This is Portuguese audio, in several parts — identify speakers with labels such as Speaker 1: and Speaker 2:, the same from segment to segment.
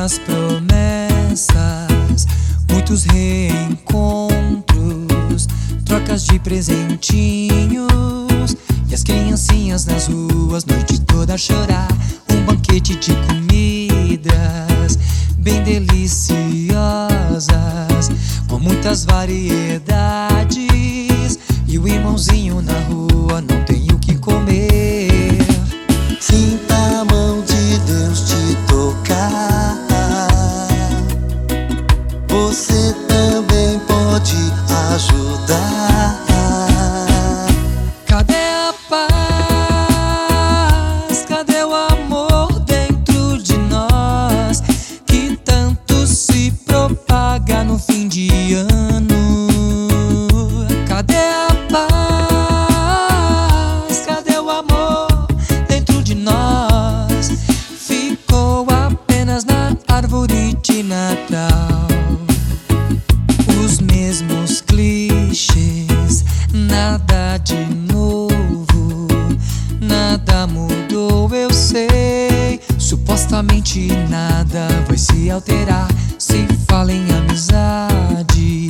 Speaker 1: muitas promessas, muitos reencontros, trocas de presentinhos e as criancinhas nas ruas, noite toda a chorar. Um banquete de comidas bem deliciosas, com muitas variedades, e o irmãozinho na rua não tem o que comer.
Speaker 2: Sinta a mão de Deus te tocar. Você também pode ajudar.
Speaker 1: Cadê a paz? Cadê o amor dentro de nós, que tanto se propaga no fim de ano? Cadê a paz? Cadê o amor dentro de nós? Ficou apenas na árvore de Natal. Os mesmos clichês, nada de novo, nada mudou, eu sei. Supostamente nada vai se alterar. Se fala em amizade,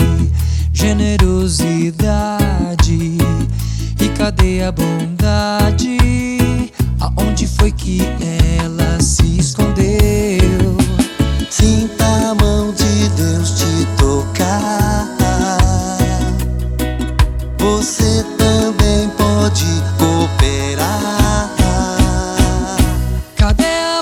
Speaker 1: generosidade, e cadê a bondade? Aonde foi que ela se escondeu?
Speaker 2: Sinta a mão de Deus te tocar. Você também pode cooperar.
Speaker 1: Cadê a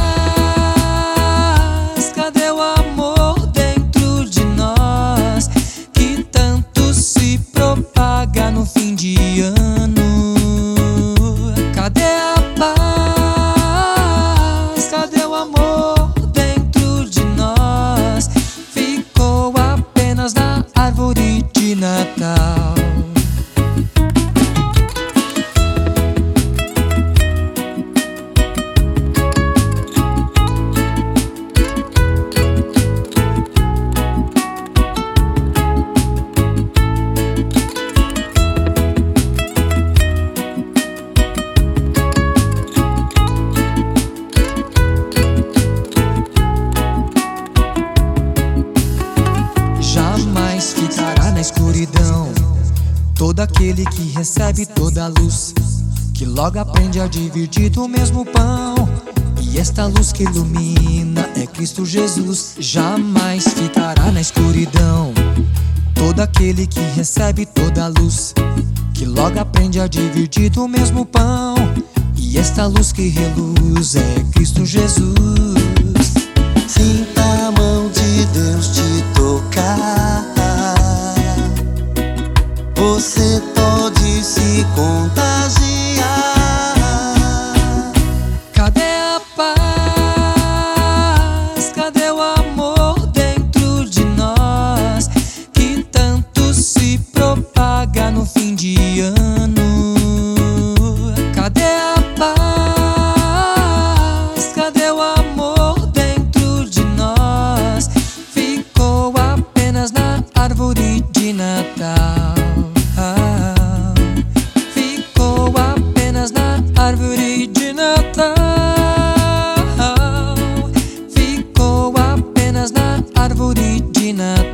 Speaker 1: paz? Cadê o amor dentro de nós, que tanto se propaga no fim de ano? Cadê a paz? Cadê o amor dentro de nós? Ficou apenas na árvore de Natal. Jamais ficará na escuridão todo aquele que recebe toda a luz, que logo aprende a dividir do mesmo pão. E esta luz que ilumina é Cristo Jesus. Jamais ficará na escuridão todo aquele que recebe toda a luz, que logo aprende a dividir do mesmo pão. E esta luz que reluz é Cristo Jesus.
Speaker 2: Sinta a mão de Deus te tocar. Você pode se contagiar.
Speaker 1: Cadê a paz? Cadê o amor dentro de nós, que tanto se propaga no fim de ano? Cadê a paz? Cadê o amor dentro de nós? Ficou apenas na árvore de Natal. Ficou apenas na árvore de Natal. Ficou apenas na árvore de Natal.